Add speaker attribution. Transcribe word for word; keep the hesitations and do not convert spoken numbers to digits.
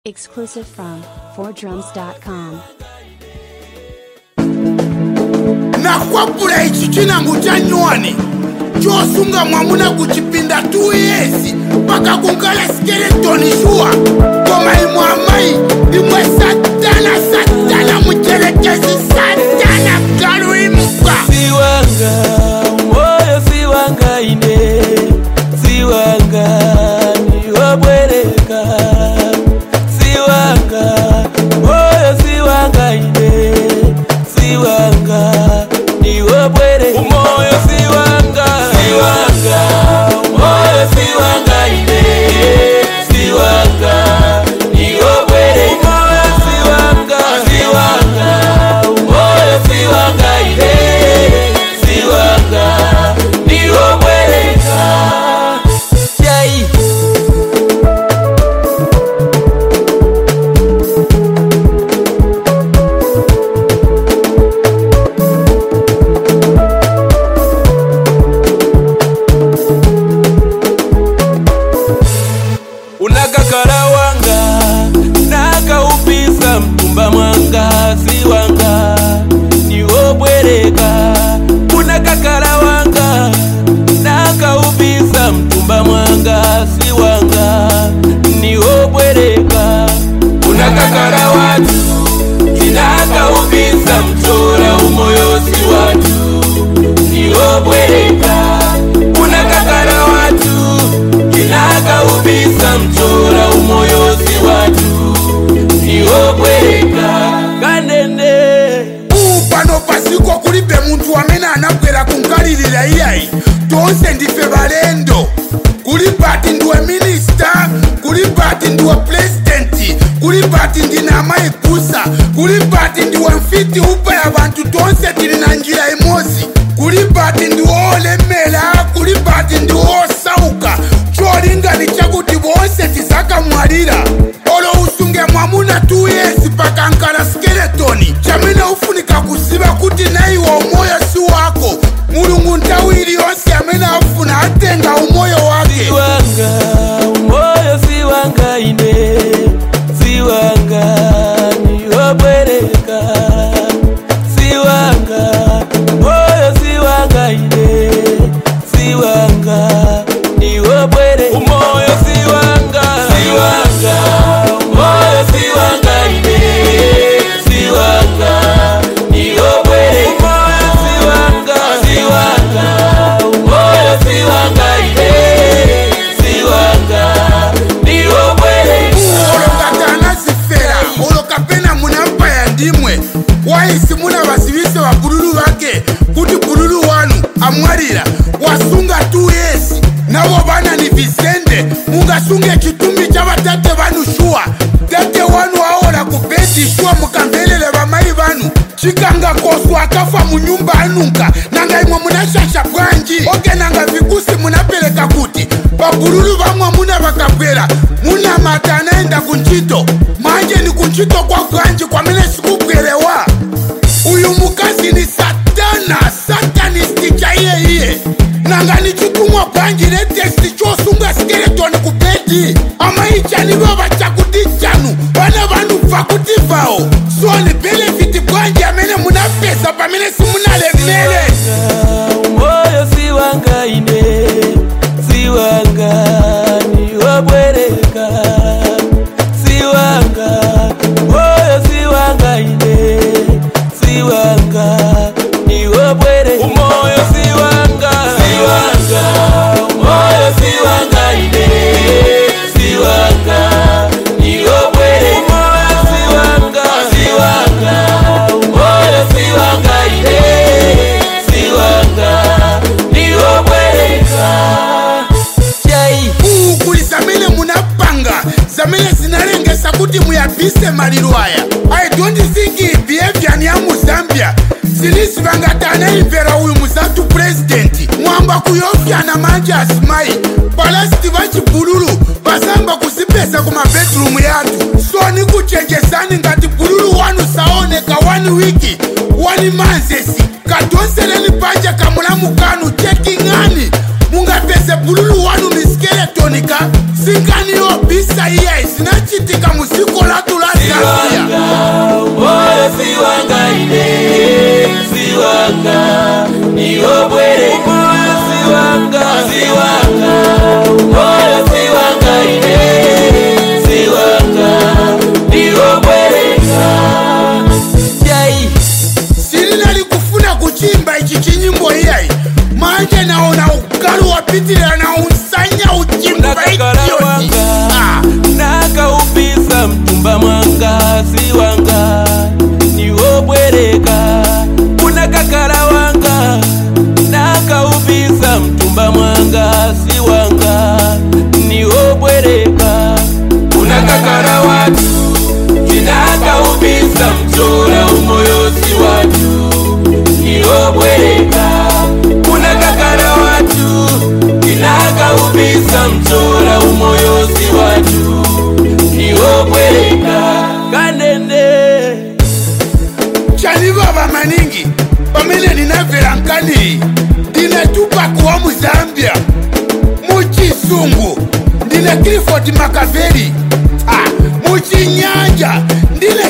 Speaker 1: Exclusive from four drums dot com.
Speaker 2: Nakwapula ichi chinangu cha nywani chosunga mwamuna kuchipinda two years paka kunkala skeleton shua koma imwamai imwe satana satana muchelekezi satana kalu imuka
Speaker 3: siwanga moyo siwanga ine siwanga niwabwereka siwanga moyo siwanga ine siwanga niwabwereka umoyo siwanga siwanga moyo siwanga ine siwanga niwabwereka umoyo siwanga siwanga umoyo siwanga ine siwanga niwabwereka chai unakakala wanga nakaupisa mtumba mwanga siwanga niwobwereka unakakala wanga nakaupisa mtumba mwanga siwanga niwobwereka unakakala watu kinakaupisa mtora umoyo si watu niwobwereka unakakala watu kinakaupisa mtora umoyo si watu niwobwereka kanene
Speaker 2: pano pasiko kulibe muntu amena anakwera kunkalilila iyayi tonse ndife balendo kulipati ndiwe minista kulipati ndiwe presidenti kulipati ndina amaikusa kulipati ndiwe mfiti upa ya bantu tonse tili na njira imozi kulipati ndiwe olemela kulipati ndiwe osauka cholingali chakuti bonse tizakamwalira olo usunge mwamuna two years paka nkala skeletoni chamene ufunika kuziba kuti naiwe umoyo si wako mulungu ntawili yonse amene afuna atenga umoyo wake
Speaker 3: siwanga umoyo siwanga ine siwanga niwabwereka siwanga umoyo siwanga ine siwanga niwabwereka umoyo siwanga siwanga umoyo siwanga ine siwanga niwabwereka umoyo siwanga siwanga umoyo siwanga ine siwanga niwabwereka
Speaker 2: olokatana zifera olokapena munampa ya ndimwe waisi muna basibise wa bululu bake kuti bululu wanu amwalira wasunga two years nabo bana ni Vicente mungasunge chitumbi cha batate banu shua tate wanu aola kubedi shua mukambelele bamayi banu chikanga koswa akafa munyumba anunka nanga imwe munashasha bwanji oke nanga vikusi munapeleka kuti babululu bamwe muna bakabwera muna mata anaenda kunchito manje ni kunchito kwa bwanji kwamene sikubwerewa uyu mukazi ni satana satanisti cha iye iye nanga ni chitumwa bwanji ne testi chosunga skeletoni kubedi amaichani baba chakuti chanu bana banu fakuti vao so ni benefiti bwanji amene munapesa pamene simunalemele
Speaker 3: umoyo siwanga ine siwanga niwabwereka siwanga umoyo siwanga ine siwanga niwabwereka umoyo siwanga siwanga umoyo siwanga ine siwanga niwabwereka umoyo siwanga siwanga umoyo siwanga ine siwanga niwabwereka chai
Speaker 2: kuli zamene munapanga zamene zinalengesa kuti muyabise maliro aya I don't think behavior ni ya muzambia zilisi vangatana imvera uyu muzatu presidenti mwamba kuyofyana manje asimayi palasiti vachibululu vasamba kuzipesa kuma bedroom yatu so ni kuchenjesani ngati bululu wanu saoneka one wiki one manzesi kadonseleni panja kamulamu kanu chekingani mungapese bululu wanu ni skeletonika si sinkaniyo bisa iya isinachitika musiko latu la Zambia.
Speaker 3: Moyo siwanga ine, siwanga niyo bwereka. Moyo siwanga, siwanga moyo siwanga ine, siwanga niyo bwereka. Jai
Speaker 2: sirina likufuna kuchimba ichi chinyimbo iyai manje naona ukalu wapitila na unsanya uchimba ikiyosi.
Speaker 3: Nakaupisa mtumba mwanga siwanga niwo bwereka. Kuna kakala wanga nakaupisa mtumba mwanga siwanga niwo bwereka. Kuna kakala watu kinakaupisa mchola umoyo si watu niwo bwereka. Kuna kakala watu kinakaupisa mchola umoyo si watu niwo bwereka. Kanende
Speaker 2: chaliva bamaningi pamene ninavera nkani ndine Tupac wa Muzambia muchisungu ndine Clifford Makaveli ah, muchinyanja ndine